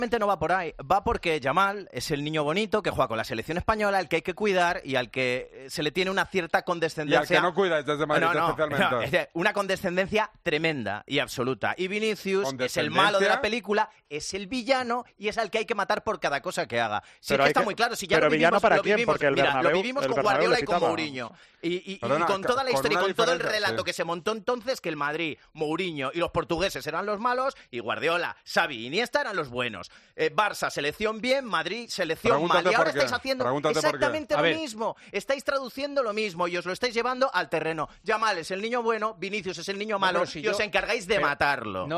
No va por ahí, va porque Yamal es el niño bonito que juega con la selección española, al que hay que cuidar y al que se le tiene una cierta condescendencia. Y al que no cuida desde Madrid especialmente. Una condescendencia tremenda y absoluta. Y Vinicius es el malo de la película, es el villano y es al que hay que matar por cada cosa que haga. Sí, es que está muy claro. Si ya pero lo vivimos, villano para quién, porque el Bernabéu, lo vivimos con Guardiola y con Mourinho. Y con toda la historia y con todo el relato que se montó entonces, que el Madrid, Mourinho y los portugueses eran los malos y Guardiola, Xavi y Iniesta eran los buenos. Barça, selección bien, Madrid, selección mal. Y ahora estáis haciendo exactamente lo mismo. Estáis traduciendo lo mismo y os lo estáis llevando al terreno. Yamal es el niño bueno, Vinicius es el niño malo y os encargáis de matarlo.